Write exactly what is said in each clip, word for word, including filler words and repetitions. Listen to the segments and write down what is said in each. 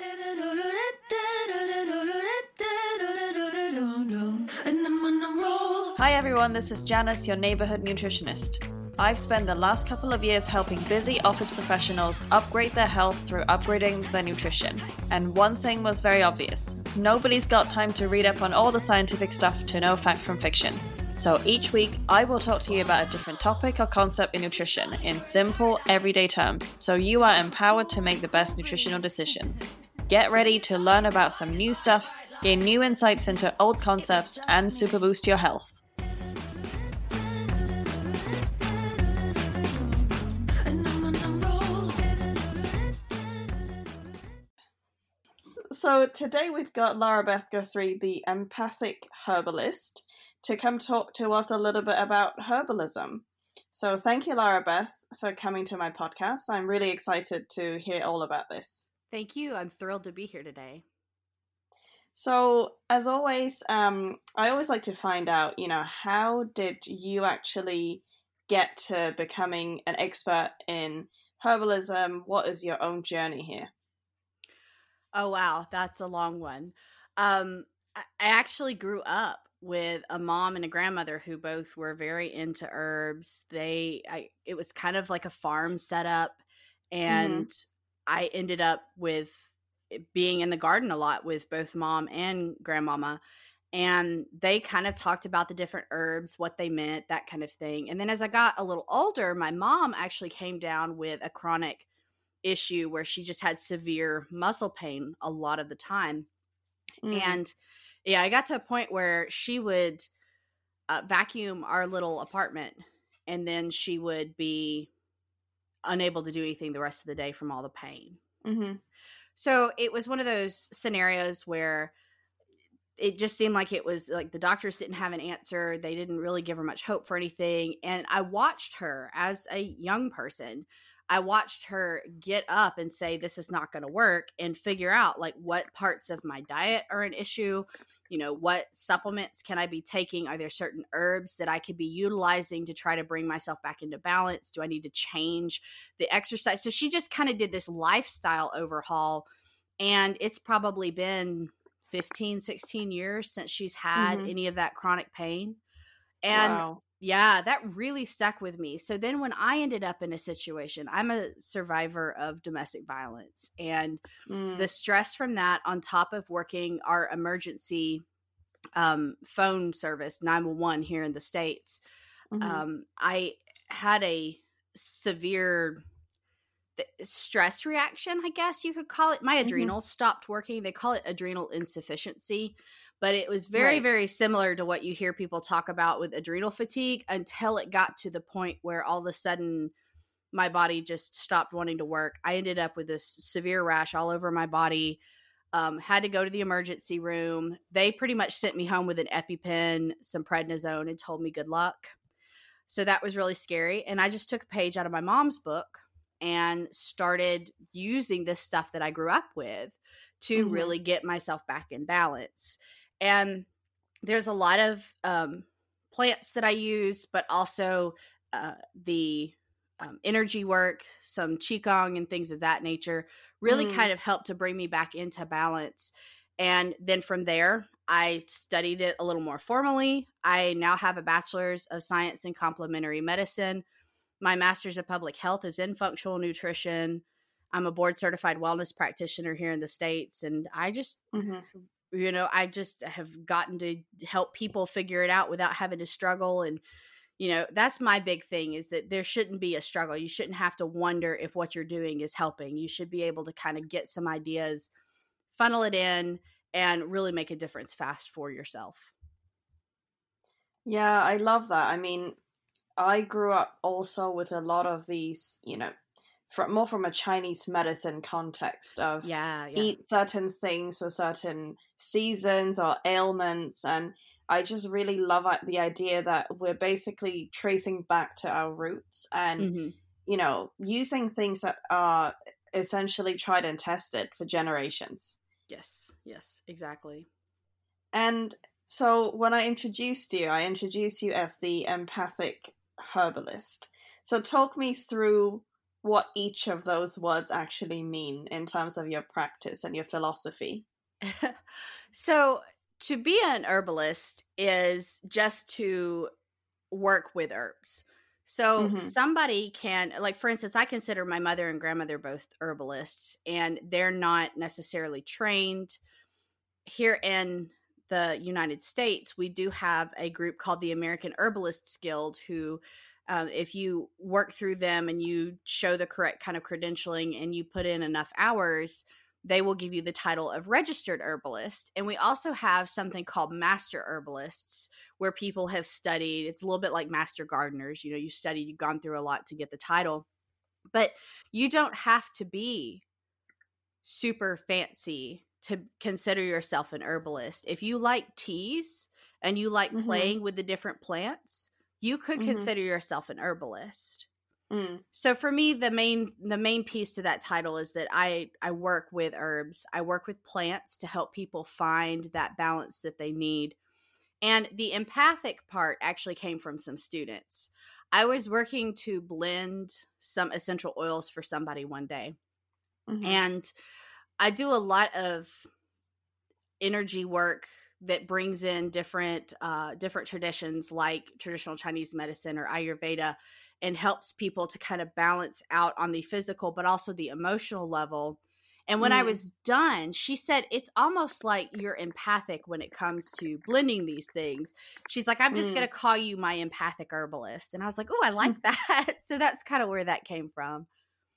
Hi everyone, this is Janice, your neighborhood nutritionist. I've spent the last couple of years helping busy office professionals upgrade their health through upgrading their nutrition. And one thing was very obvious. Nobody's got time to read up on all the scientific stuff to know fact from fiction. So each week, I will talk to you about a different topic or concept in nutrition in simple, everyday terms, so you are empowered to make the best nutritional decisions. Get ready to learn about some new stuff, gain new insights into old concepts, and super boost your health. So today we've got Lara Beth Guthrie, the empathic herbalist, to come talk to us a little bit about herbalism. So thank you, Lara Beth, for coming to my podcast. I'm really excited to hear all about this. Thank you. I'm thrilled to be here today. So as always, um, I always like to find out, you know, how did you actually get to becoming an expert in herbalism? What is your own journey here? Oh, wow. That's a long one. Um, I I actually grew up with a mom and a grandmother who both were very into herbs. They, I, it was kind of like a farm setup, and I ended up with being in the garden a lot with both mom and grandmama. And they kind of talked about the different herbs, what they meant, that kind of thing. And then as I got a little older, my mom actually came down with a chronic issue where she just had severe muscle pain a lot of the time. Mm. And yeah, I got to a point where she would uh, vacuum our little apartment, and then she would be unable to do anything the rest of the day from all the pain. Mm-hmm. So it was one of those scenarios where it just seemed like it was like the doctors didn't have an answer. They didn't really give her much hope for anything. And I watched her as a young person. I watched her get up and say, this is not going to work, and figure out like what parts of my diet are an issue. You know, what supplements can I be taking? Are there certain herbs that I could be utilizing to try to bring myself back into balance? Do I need to change the exercise? So she just kind of did this lifestyle overhaul, and it's probably been fifteen, sixteen years since she's had mm-hmm. any of that chronic pain. And wow. Yeah, that really stuck with me. So then when I ended up in a situation, I'm a survivor of domestic violence, and mm. the stress from that on top of working our emergency um, phone service, nine one one here in the States, mm-hmm. um, I had a severe stress reaction, I guess you could call it. My adrenals mm-hmm. stopped working. They call it adrenal insufficiency. But it was very, right. very similar to what you hear people talk about with adrenal fatigue, until it got to the point where all of a sudden my body just stopped wanting to work. I ended up with this severe rash all over my body, um, had to go to the emergency room. They pretty much sent me home with an EpiPen, some prednisone, and told me good luck. So that was really scary. And I just took a page out of my mom's book and started using this stuff that I grew up with to mm-hmm. really get myself back in balance. And there's a lot of um, plants that I use, but also uh, the um, energy work, some Qigong and things of that nature really mm. kind of helped to bring me back into balance. And then from there, I studied it a little more formally. I now have a bachelor's of science in complementary medicine. My master's of public health is in functional nutrition. I'm a board certified wellness practitioner here in the States. And I just... Mm-hmm. You know, I just have gotten to help people figure it out without having to struggle. And, you know, that's my big thing, is that there shouldn't be a struggle. You shouldn't have to wonder if what you're doing is helping. You should be able to kind of get some ideas, funnel it in, and really make a difference fast for yourself. Yeah, I love that. I mean, I grew up also with a lot of these, you know, from more from a Chinese medicine context of yeah, yeah. eat certain things for certain seasons or ailments. And I just really love the idea that we're basically tracing back to our roots and, mm-hmm. you know, using things that are essentially tried and tested for generations. Yes, yes, exactly. And so when I introduced you, I introduced you as the empathic herbalist. So talk me through what each of those words actually mean in terms of your practice and your philosophy? So to be an herbalist is just to work with herbs. So Mm-hmm. somebody can, like, for instance, I consider my mother and grandmother both herbalists, and they're not necessarily trained. Here in the United States, we do have a group called the American Herbalists Guild who, um, if you work through them and you show the correct kind of credentialing and you put in enough hours, they will give you the title of registered herbalist. And we also have something called master herbalists, where people have studied. It's a little bit like master gardeners. You know, you studied, you've gone through a lot to get the title, but you don't have to be super fancy to consider yourself an herbalist. If you like teas and you like Mm-hmm. playing with the different plants, you could Mm-hmm. consider yourself an herbalist. Mm. So for me, the main the main piece to that title is that I I work with herbs. I work with plants to help people find that balance that they need. And the empathic part actually came from some students. I was working to blend some essential oils for somebody one day. Mm-hmm. And I do a lot of energy work that brings in different uh, different traditions like traditional Chinese medicine or Ayurveda, and helps people to kind of balance out on the physical, but also the emotional level. And when Mm. I was done, she said, it's almost like you're empathic when it comes to blending these things. She's like, I'm just Mm. going to call you my empathic herbalist. And I was like, oh, I like that. So that's kind of where that came from.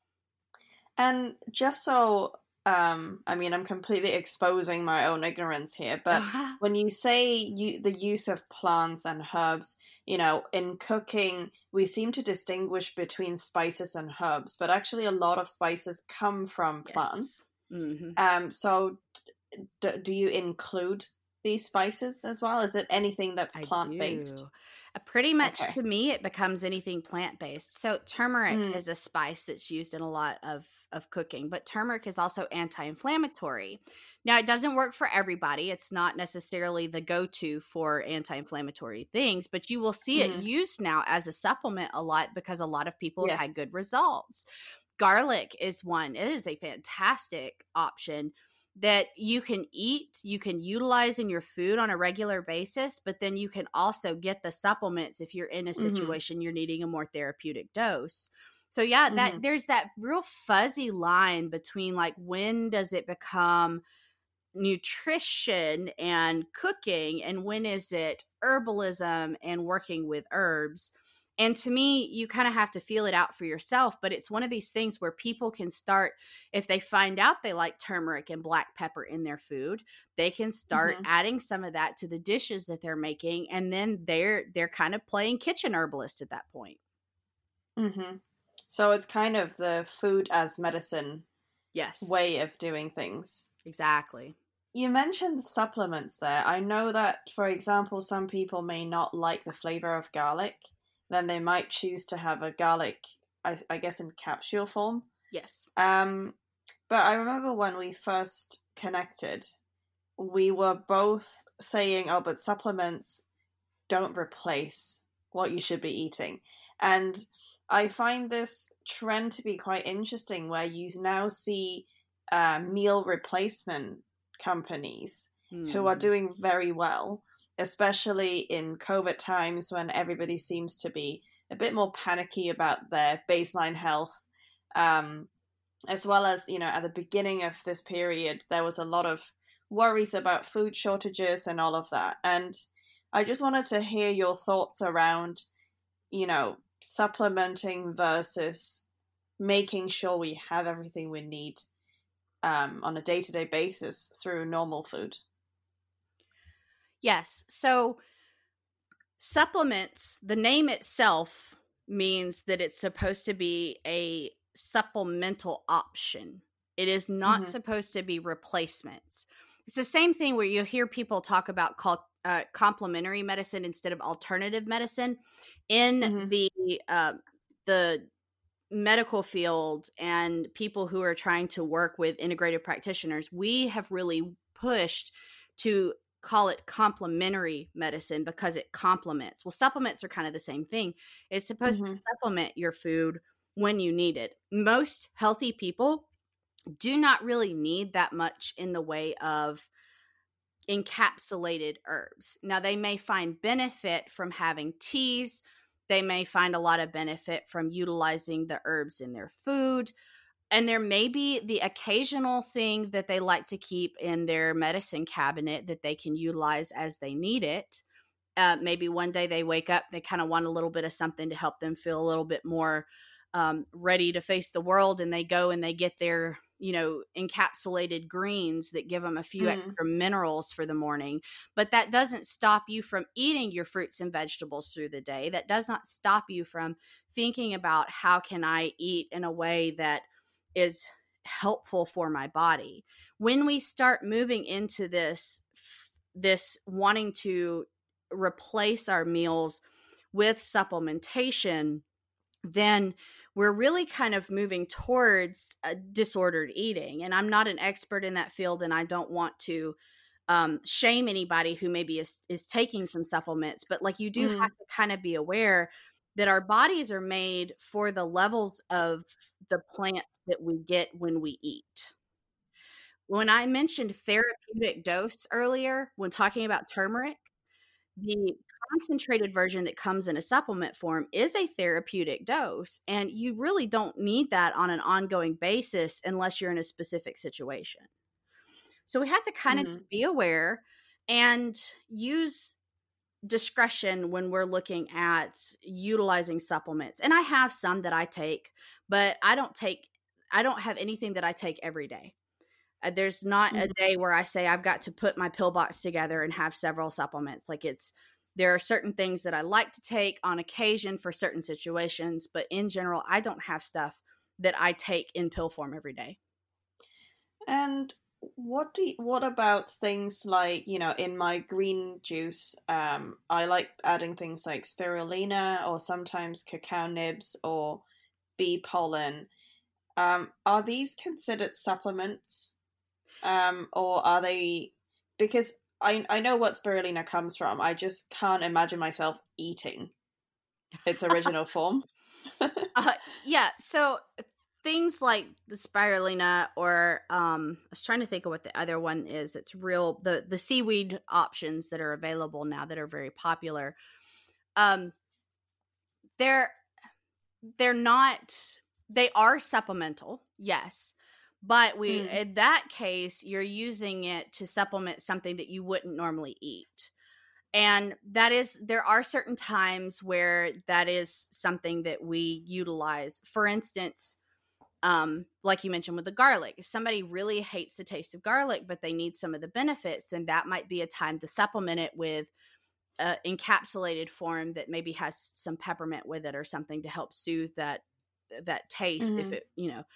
And just so, um, I mean, I'm completely exposing my own ignorance here, but Uh-huh. when you say you, the use of plants and herbs, you know, in cooking, we seem to distinguish between spices and herbs, but actually a lot of spices come from plants. Yes. Mm-hmm. Um, so d- do you include these spices as well? Is it anything that's plant-based? Uh, pretty much Okay. to me, it becomes anything plant-based. So turmeric Mm. is a spice that's used in a lot of, of cooking, but turmeric is also anti-inflammatory. Now, it doesn't work for everybody. It's not necessarily the go-to for anti-inflammatory things, but you will see it Mm. used now as a supplement a lot because a lot of people have Yes. had good results. Garlic is one. It is a fantastic option that you can eat, you can utilize in your food on a regular basis, but then you can also get the supplements if you're in a Mhm. situation you're needing a more therapeutic dose. So yeah, that Mhm. there's that real fuzzy line between like when does it become nutrition and cooking and when is it herbalism and working with herbs. And to me, you kind of have to feel it out for yourself. But it's one of these things where people can start, if they find out they like turmeric and black pepper in their food, they can start Mhm. adding some of that to the dishes that they're making. And then they're they're kind of playing kitchen herbalist at that point. Mhm. So it's kind of the food as medicine Yes. way of doing things. Exactly. You mentioned supplements there. I know that, for example, some people may not like the flavor of garlic. Then they might choose to have a garlic, I, I guess, in capsule form. Yes. Um, but I remember when we first connected, we were both saying, oh, but supplements don't replace what you should be eating. And I find this trend to be quite interesting where you now see uh, meal replacement companies mm. who are doing very well, especially in COVID times when everybody seems to be a bit more panicky about their baseline health. Um, as well as, you know, at the beginning of this period, there was a lot of worries about food shortages and all of that. And I just wanted to hear your thoughts around, you know, supplementing versus making sure we have everything we need um, on a day-to-day basis through normal food. Yes. So supplements, the name itself means that it's supposed to be a supplemental option. It is not mm-hmm. supposed to be replacements. It's the same thing where you hear people talk about called uh, complementary medicine instead of alternative medicine. In mm-hmm. the uh, the medical field and people who are trying to work with integrative practitioners, we have really pushed to call it complementary medicine because it complements. Well, supplements are kind of the same thing. It's supposed mm-hmm. to supplement your food when you need it. Most healthy people do not really need that much in the way of encapsulated herbs. Now, they may find benefit from having teas. They may find a lot of benefit from utilizing the herbs in their food. And there may be the occasional thing that they like to keep in their medicine cabinet that they can utilize as they need it. Uh, maybe one day they wake up, they kind of want a little bit of something to help them feel a little bit more um, ready to face the world. And they go and they get their, you know, encapsulated greens that give them a few mm. extra minerals for the morning. But that doesn't stop you from eating your fruits and vegetables through the day. That does not stop you from thinking about how can I eat in a way that is helpful for my body. When we start moving into this, this wanting to replace our meals with supplementation, then we're really kind of moving towards a disordered eating. And I'm not an expert in that field, and I don't want to um, shame anybody who maybe is, is taking some supplements, but like you do mm. have to kind of be aware that our bodies are made for the levels of the plants that we get when we eat. When I mentioned therapeutic dose earlier, when talking about turmeric, the concentrated version that comes in a supplement form is a therapeutic dose, and you really don't need that on an ongoing basis unless you're in a specific situation. So we have to kind mm-hmm. of be aware and use discretion when we're looking at utilizing supplements. And I have some that I take, but I don't take, I don't have anything that I take every day. Uh, there's not mm-hmm. a day where I say I've got to put my pill box together and have several supplements. Like it's, there are certain things that I like to take on occasion for certain situations, but in general, I don't have stuff that I take in pill form every day. And what do you, what about things like, you know, in my green juice, um, I like adding things like spirulina or sometimes cacao nibs or bee pollen. Um, are these considered supplements? Um, or are they, because I I know what spirulina comes from. I just can't imagine myself eating its original form. uh, yeah, so things like the spirulina or um, I was trying to think of what the other one is that's real, the, the seaweed options that are available now that are very popular. Um, they're, they're not, they are supplemental, yes. But we, mm. in that case, you're using it to supplement something that you wouldn't normally eat. And that is, there are certain times where that is something that we utilize. For instance, um, like you mentioned with the garlic, if somebody really hates the taste of garlic, but they need some of the benefits, then that might be a time to supplement it with an encapsulated form that maybe has some peppermint with it or something to help soothe that, that taste. Mm-hmm. If it, you know,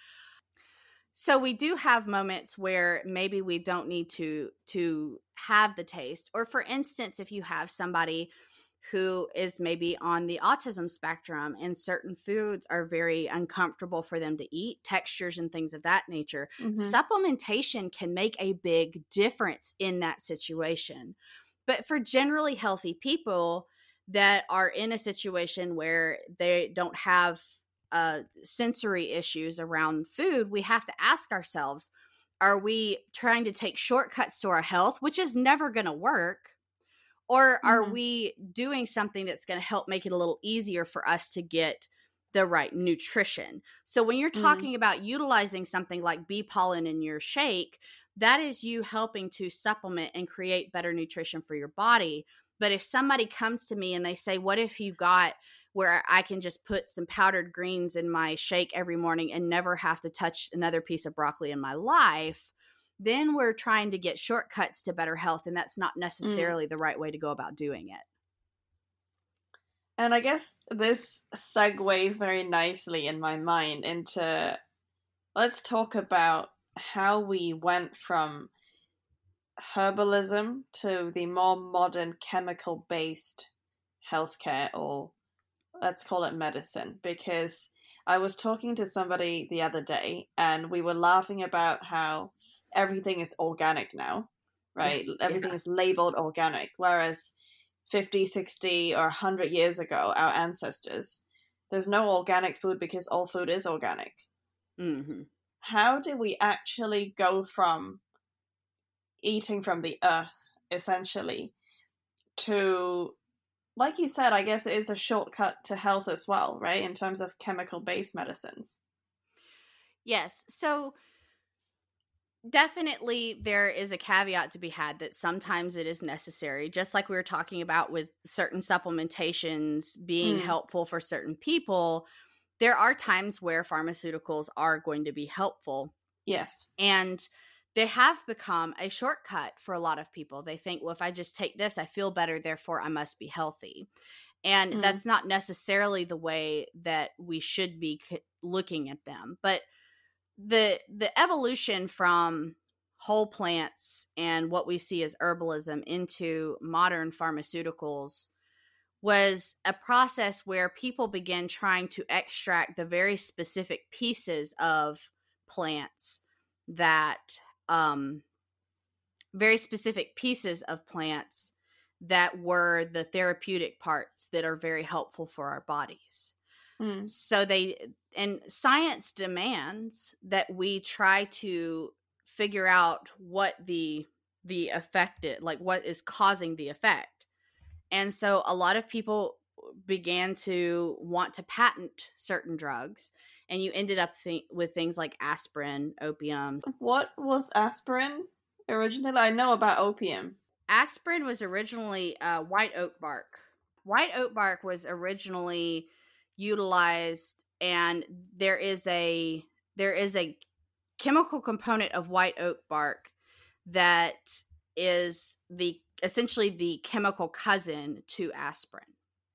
so we do have moments where maybe we don't need to to have the taste. Or for instance, if you have somebody who is maybe on the autism spectrum and certain foods are very uncomfortable for them to eat, textures and things of that nature, mm-hmm. supplementation can make a big difference in that situation. But for generally healthy people that are in a situation where they don't have Uh, sensory issues around food, we have to ask ourselves, are we trying to take shortcuts to our health, which is never going to work? Or are mm-hmm. we doing something that's going to help make it a little easier for us to get the right nutrition? So when you're talking mm-hmm. about utilizing something like bee pollen in your shake, that is you helping to supplement and create better nutrition for your body. But if somebody comes to me and they say, what if you got where I can just put some powdered greens in my shake every morning and never have to touch another piece of broccoli in my life, then we're trying to get shortcuts to better health, and that's not necessarily mm. the right way to go about doing it. And I guess this segues very nicely in my mind into, let's talk about how we went from herbalism to the more modern chemical-based healthcare, or let's call it medicine, because I was talking to somebody the other day and we were laughing about how everything is organic now, right? Yeah. Everything yeah. is labeled organic, whereas fifty, sixty, or one hundred years ago, our ancestors, there's no organic food because all food is organic. Mm-hmm. How do we actually go from eating from the earth, essentially, to, like you said, I guess it is a shortcut to health as well, right? In terms of chemical-based medicines. Yes. So definitely there is a caveat to be had that sometimes it is necessary, just like we were talking about with certain supplementations being mm. helpful for certain people. There are times where pharmaceuticals are going to be helpful. Yes. And they have become a shortcut for a lot of people. They think, well, if I just take this, I feel better, therefore I must be healthy. And mm. that's not necessarily the way that we should be looking at them. But the the evolution from whole plants and what we see as herbalism into modern pharmaceuticals was a process where people began trying to extract the very specific pieces of plants that um very specific pieces of plants that were the therapeutic parts that are very helpful for our bodies. Mm. So they, and science demands that we try to figure out what the, the effect is, like what is causing the effect. And so a lot of people began to want to patent certain drugs, and you ended up th- with things like aspirin, opium. What was aspirin originally? I know about opium. Aspirin was originally uh, white oak bark. White oak bark was originally utilized, and there is a there is a chemical component of white oak bark that is the essentially the chemical cousin to aspirin.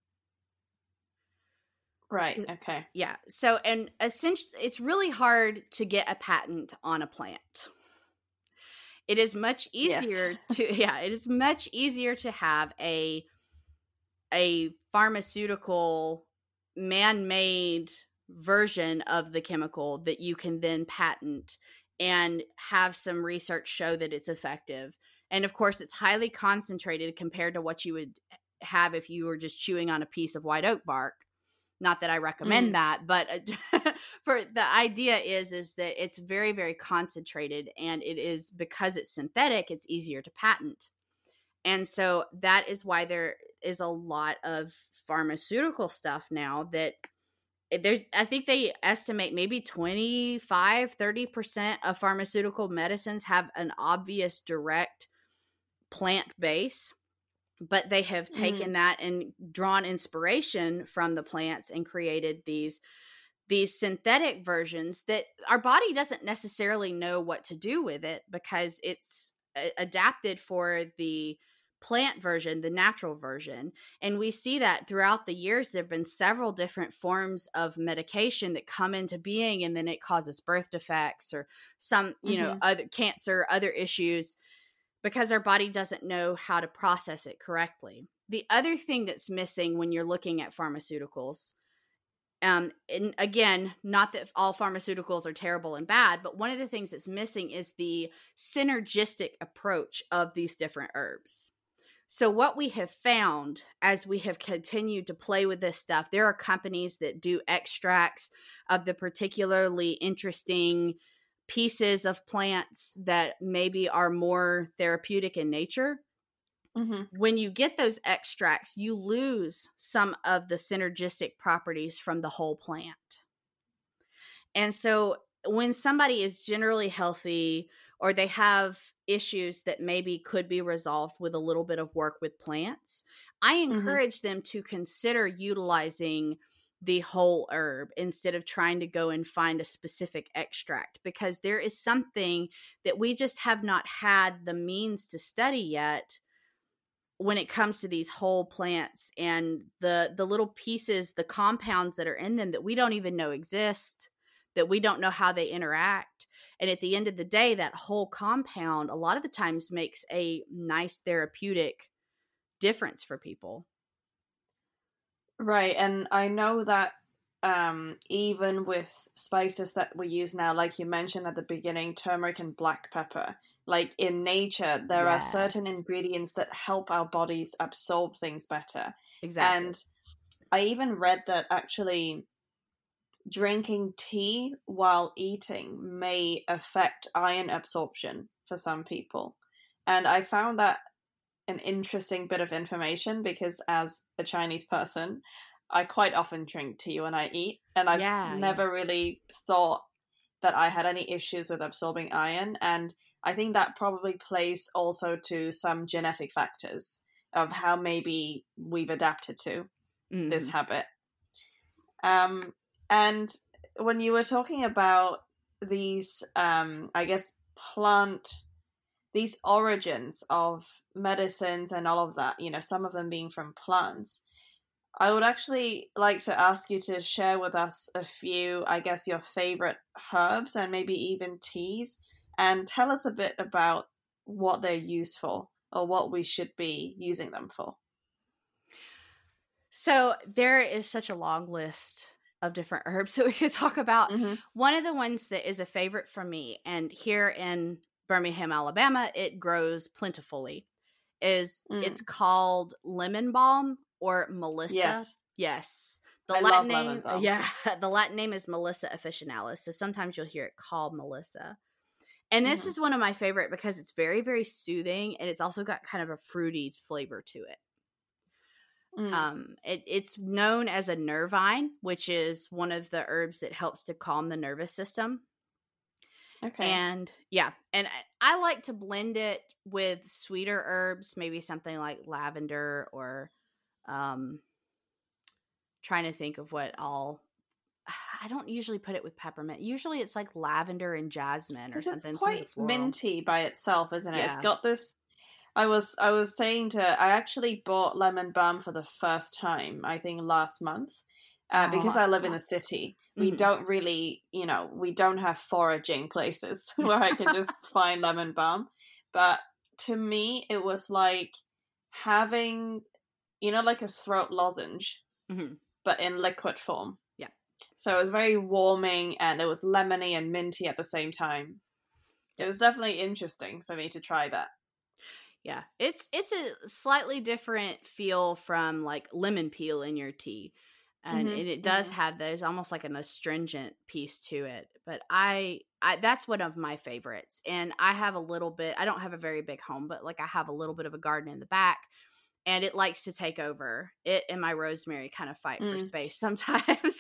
Right. Okay. Yeah. So, and essentially, it's really hard to get a patent on a plant. It is much easier yes. to yeah, it is much easier to have a a pharmaceutical man-made version of the chemical that you can then patent and have some research show that it's effective. And of course, it's highly concentrated compared to what you would have if you were just chewing on a piece of white oak bark. Not that I recommend mm. that, but for the idea is, is that it's very, very concentrated, and it is, because it's synthetic, it's easier to patent. And so that is why there is a lot of pharmaceutical stuff now that there's, I think they estimate maybe twenty-five, thirty percent of pharmaceutical medicines have an obvious direct plant base. But they have taken mm. that and drawn inspiration from the plants and created these these synthetic versions that our body doesn't necessarily know what to do with it, because it's a- adapted for the plant version, the natural version. And we see that throughout the years, there have been several different forms of medication that come into being, and then it causes birth defects or some, you mm-hmm. know, other cancer, other issues, because our body doesn't know how to process it correctly. The other thing that's missing when you're looking at pharmaceuticals, um, and again, not that all pharmaceuticals are terrible and bad, but one of the things that's missing is the synergistic approach of these different herbs. So what we have found as we have continued to play with this stuff, there are companies that do extracts of the particularly interesting pieces of plants that maybe are more therapeutic in nature. Mm-hmm. When you get those extracts, you lose some of the synergistic properties from the whole plant. And so when somebody is generally healthy, or they have issues that maybe could be resolved with a little bit of work with plants, I encourage mm-hmm. them to consider utilizing the whole herb instead of trying to go and find a specific extract, because there is something that we just have not had the means to study yet when it comes to these whole plants and the the little pieces, the compounds that are in them that we don't even know exist, that we don't know how they interact. And at the end of the day, that whole compound a lot of the times makes a nice therapeutic difference for people. Right, and I know that um, even with spices that we use now, like you mentioned at the beginning, turmeric and black pepper, like in nature, there yes. are certain ingredients that help our bodies absorb things better. Exactly. And I even read that actually drinking tea while eating may affect iron absorption for some people. And I found that an interesting bit of information because as a Chinese person, I quite often drink tea when I eat, and I've Yeah, never yeah. really thought that I had any issues with absorbing iron. And I think that probably plays also to some genetic factors of how maybe we've adapted to Mm-hmm. this habit. Um, and when you were talking about these, um, I guess, plant, these origins of medicines and all of that, you know, some of them being from plants, I would actually like to ask you to share with us a few, I guess, your favorite herbs and maybe even teas, and tell us a bit about what they're used for or what we should be using them for. So there is such a long list of different herbs that we could talk about. Mm-hmm. One of the ones that is a favorite for me, and here in Birmingham, Alabama, it grows plentifully, is Mm. it's called lemon balm or Melissa. Yes. Yes. The I Latin love name, lemon balm. yeah, the Latin name is Melissa officinalis. So sometimes you'll hear it called Melissa. And this Mm-hmm. is one of my favorite because it's very, very soothing, and it's also got kind of a fruity flavor to it. Mm. Um, it, it's known as a nervine, which is one of the herbs that helps to calm the nervous system. Okay. And yeah, and I, I like to blend it with sweeter herbs, maybe something like lavender or um, trying to think of what all. I don't usually put it with peppermint. Usually it's like lavender and jasmine or something. It's quite minty by itself, isn't it? Yeah. It's got this. I was I was saying to I actually bought lemon balm for the first time, I think last month, uh, Oh, because I live in a city. We Mhm. don't really, you know, we don't have foraging places where I can just find lemon balm. But to me, it was like having, you know, like a throat lozenge, Mhm. but in liquid form. Yeah. So it was very warming, and it was lemony and minty at the same time. It Yep. was definitely interesting for me to try that. Yeah, it's it's a slightly different feel from like lemon peel in your tea, and, Mhm, and it does mhm. have there's almost like an astringent piece to it. But I, I that's one of my favorites, and I have a little bit. I don't have a very big home, but like I have a little bit of a garden in the back, and it likes to take over. It and my rosemary kind of fight for Mm. space sometimes.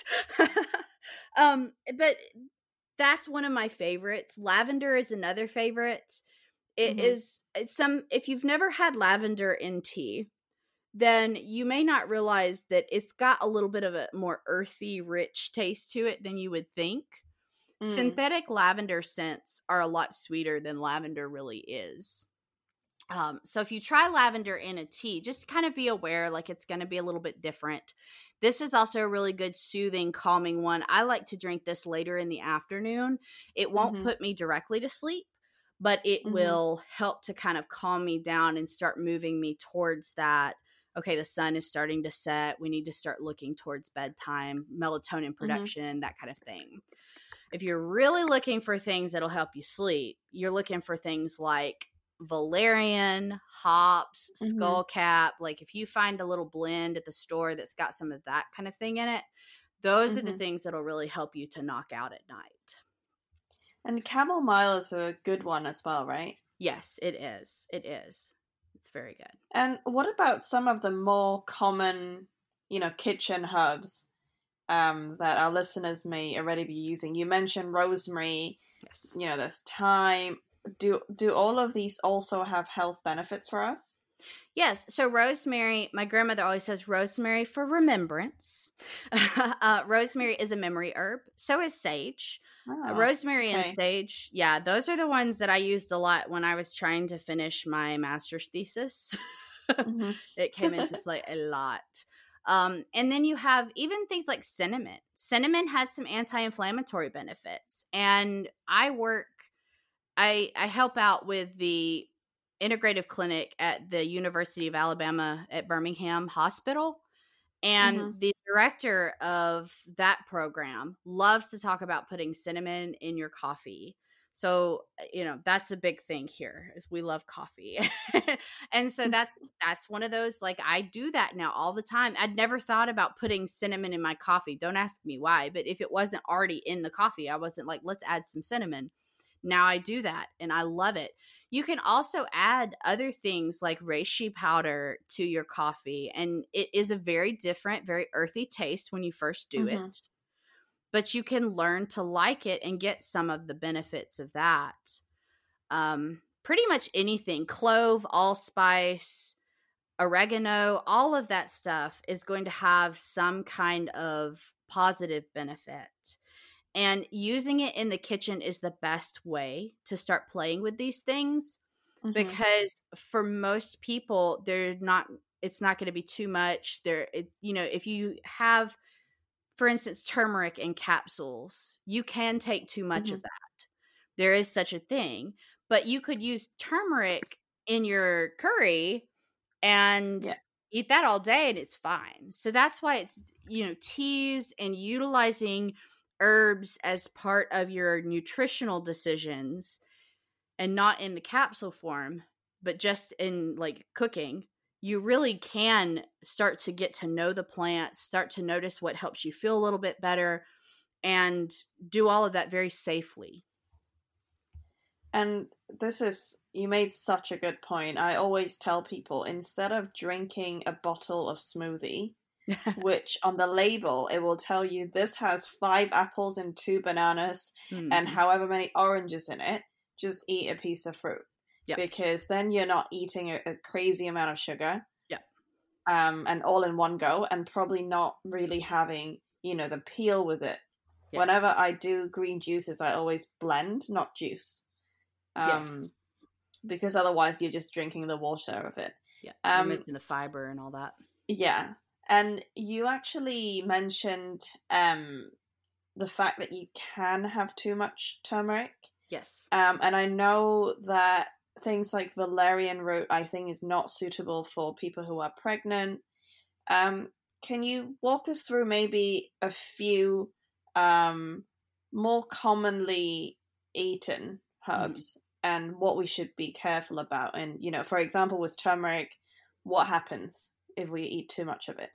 um, but that's one of my favorites. Lavender is another favorite. It Mhm. is it's some if you've never had lavender in tea, then you may not realize that it's got a little bit of a more earthy, rich taste to it than you would think. Mm. Synthetic lavender scents are a lot sweeter than lavender really is. Um, so if you try lavender in a tea, just kind of be aware like it's going to be a little bit different. This is also a really good soothing, calming one. I like to drink this later in the afternoon. It won't Mhm. put me directly to sleep, but it Mhm. will help to kind of calm me down and start moving me towards that. Okay, the sun is starting to set. We need to start looking towards bedtime, melatonin production, that kind of thing. If you're really looking for things that'll help you sleep, you're looking for things like valerian, hops, Mhm. skullcap. Like if you find a little blend at the store that's got some of that kind of thing in it, those are the Mhm. things that'll really help you to knock out at night. And chamomile is a good one as well, right? Yes, it is. It is. It's very good. And what about some of the more common, you know, kitchen herbs um, that our listeners may already be using? You mentioned rosemary. Yes. You know, there's thyme. Do do all of these also have health benefits for us? Yes. So rosemary, my grandmother always says rosemary for remembrance. uh, rosemary is a memory herb. So is sage. Uh, Oh, rosemary okay. and sage, yeah, those are the ones that I used a lot when I was trying to finish my master's thesis. Mhm. It came into play a lot. Um, and then you have even things like cinnamon. Cinnamon has some anti-inflammatory benefits. And I work, I I help out with the integrative clinic at the University of Alabama at Birmingham Hospital. And Mhm. the director of that program loves to talk about putting cinnamon in your coffee. So, you know, that's a big thing here is we love coffee. And so that's that's one of those, like, I do that now all the time. I'd never thought about putting cinnamon in my coffee. Don't ask me why, but if it wasn't already in the coffee, I wasn't like, let's add some cinnamon. Now I do that and I love it. You can also add other things like reishi powder to your coffee, and it is a very different, very earthy taste when you first do mm-hmm. it. But you can learn to like it and get some of the benefits of that. Um, pretty much anything, clove, allspice, oregano, all of that stuff is going to have some kind of positive benefit. And using it in the kitchen is the best way to start playing with these things, mm-hmm. because for most people, they're not, it's not going to be too much. There, you know, if you have, for instance, turmeric in capsules, you can take too much mm-hmm. of that. There is such a thing, but you could use turmeric in your curry and yeah. eat that all day and it's fine. So that's why it's, you know, teas and utilizing herbs as part of your nutritional decisions and not in the capsule form, but just in like cooking. You really can start to get to know the plants, start to notice what helps you feel a little bit better, and do all of that very safely. And this is, you made such a good point. I always tell people, instead of drinking a bottle of smoothie, which on the label, it will tell you this has five apples and two bananas mm-hmm. and however many oranges in it, just eat a piece of fruit. Yep. Because then you're not eating a, a crazy amount of sugar. Yeah. Um, and all in one go, and probably not really having, you know, the peel with it. Yes. Whenever I do green juices, I always blend, not juice. Um, yes. Because otherwise you're just drinking the water of it. Yeah. Um, you're missing the fiber and all that. Yeah. And you actually mentioned um, the fact that you can have too much turmeric. Yes. Um, and I know that things like valerian root, I think, is not suitable for people who are pregnant. Um, can you walk us through maybe a few um, more commonly eaten herbs mm. and what we should be careful about? And, you know, for example, with turmeric, what happens if we eat too much of it?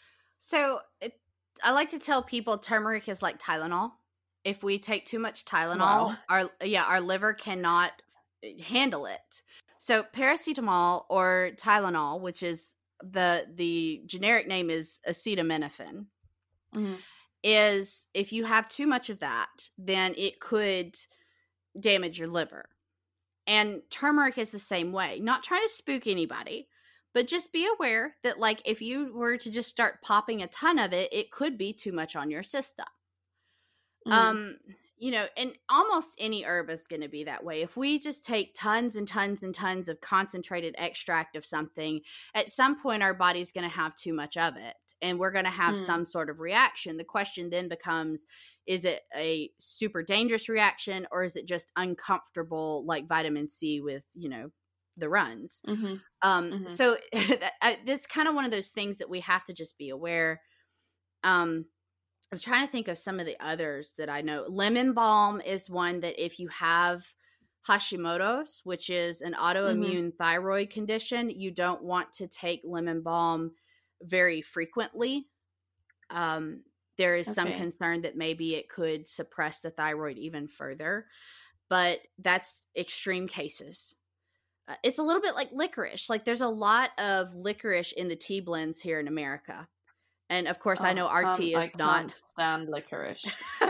So it, I like to tell people turmeric is like Tylenol. If we take too much Tylenol, wow. our yeah, our liver cannot handle it. So paracetamol or Tylenol, which is the the generic name is acetaminophen, mm-hmm. is if you have too much of that, then it could damage your liver. And turmeric is the same way. Not trying to spook anybody, but just be aware that, like, if you were to just start popping a ton of it, it could be too much on your system. Mm. Um, you know, and almost any herb is going to be that way. If we just take tons and tons and tons of concentrated extract of something, at some point our body's going to have too much of it and we're going to have mm. some sort of reaction. The question then becomes, is it a super dangerous reaction or is it just uncomfortable, like vitamin C with, you know, the runs? Mm-hmm. Um, mm-hmm. So it's kind of one of those things that we have to just be aware. Um, I'm trying to think of some of the others that I know. Lemon balm is one that if you have Hashimoto's, which is an autoimmune mm-hmm. thyroid condition, you don't want to take lemon balm very frequently. Um, there is okay. some concern that maybe it could suppress the thyroid even further, but that's extreme cases. Uh, it's a little bit like licorice. Like there's a lot of licorice in the tea blends here in America. And of course, oh, I know our tea is I not. I can't stand licorice.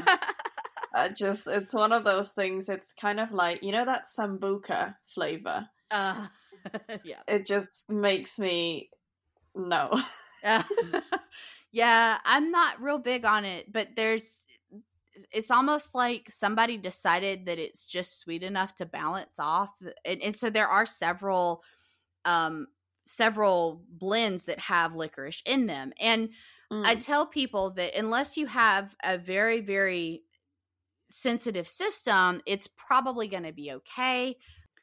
I just, it's one of those things. It's kind of like, you know, that sambuca flavor. Uh, yeah. It just makes me no. uh, yeah, I'm not real big on it, but there's. It's almost like somebody decided that it's just sweet enough to balance off, and, and so there are several. Um, several blends that have licorice in them. And mm. I tell people that unless you have a very, very sensitive system, it's probably going to be okay.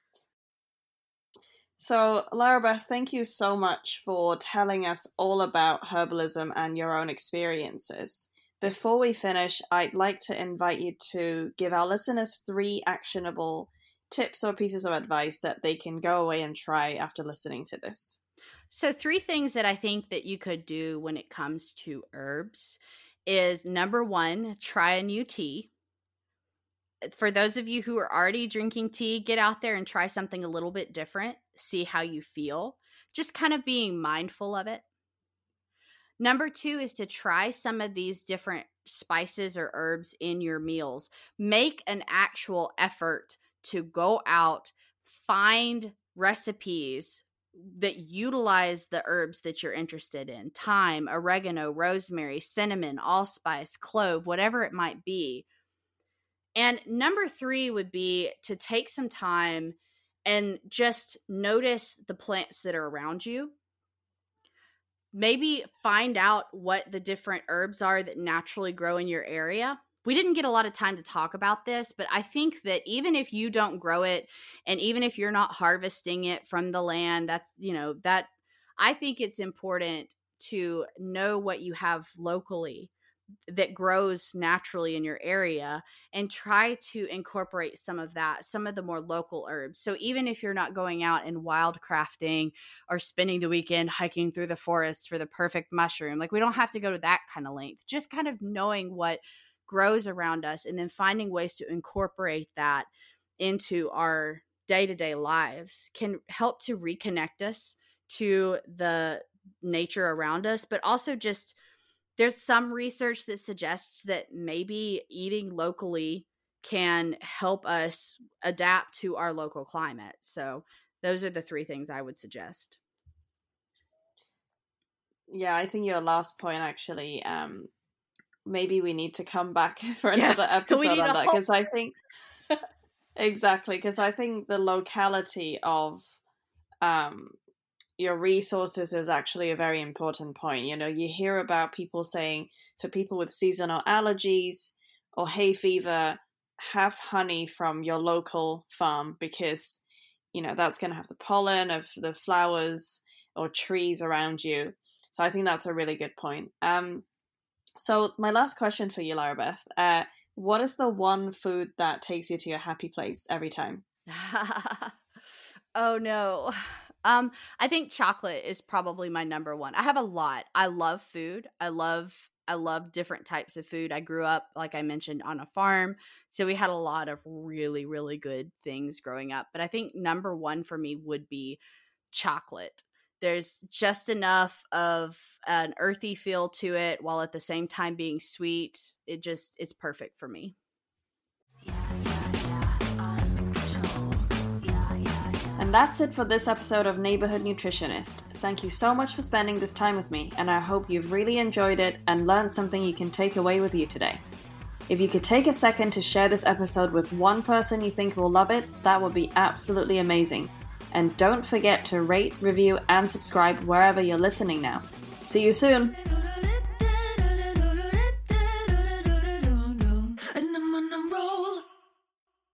So, Larabeth, thank you so much for telling us all about herbalism and your own experiences. before we finish, I'd like to invite you to give our listeners three actionable tips or pieces of advice that they can go away and try after listening to this. So three things that I think that you could do when it comes to herbs is, number one, try a new tea. For those of you who are already drinking tea, get out there and try something a little bit different. See how you feel. Just kind of being mindful of it. Number two is to try some of these different spices or herbs in your meals. Make an actual effort to go out, find recipes that utilize the herbs that you're interested in. Thyme, oregano, rosemary, cinnamon, allspice, clove, whatever it might be. And number three would be to take some time and just notice the plants that are around you. Maybe find out what the different herbs are that naturally grow in your area. We didn't get a lot of time to talk about this, but I think that even if you don't grow it, and even if you're not harvesting it from the land, that's, you know, that I think it's important to know what you have locally that grows naturally in your area and try to incorporate some of that, some of the more local herbs. So even if you're not going out and wildcrafting or spending the weekend hiking through the forest for the perfect mushroom, like we don't have to go to that kind of length, just kind of knowing what grows around us and then finding ways to incorporate that into our day-to-day lives can help to reconnect us to the nature around us, but also just there's some research that suggests that maybe eating locally can help us adapt to our local climate. So those are the three things I would suggest. Yeah, I think your last point actually, um, maybe we need to come back for another yeah, episode on that because whole- I think exactly because I think the locality of um your resources is actually a very important point. You know, you hear about people saying for people with seasonal allergies or hay fever, have honey from your local farm because, you know, that's going to have the pollen of the flowers or trees around you. So I think that's a really good point. Um, so my last question for you, Lara Beth, uh, what is the one food that takes you to your happy place every time? Oh, no. Um, I think chocolate is probably my number one. I have a lot. I love food. I love, I love different types of food. I grew up, like I mentioned, on a farm. So we had a lot of really, really good things growing up. But I think number one for me would be chocolate. There's just enough of an earthy feel to it while at the same time being sweet. It just, it's perfect for me. And that's it for this episode of Neighborhood Nutritionist. Thank you so much for spending this time with me, and I hope you've really enjoyed it and learned something you can take away with you today. If you could take a second to share this episode with one person you think will love it, that would be absolutely amazing. And don't forget to rate, review, and subscribe wherever you're listening now. See you soon!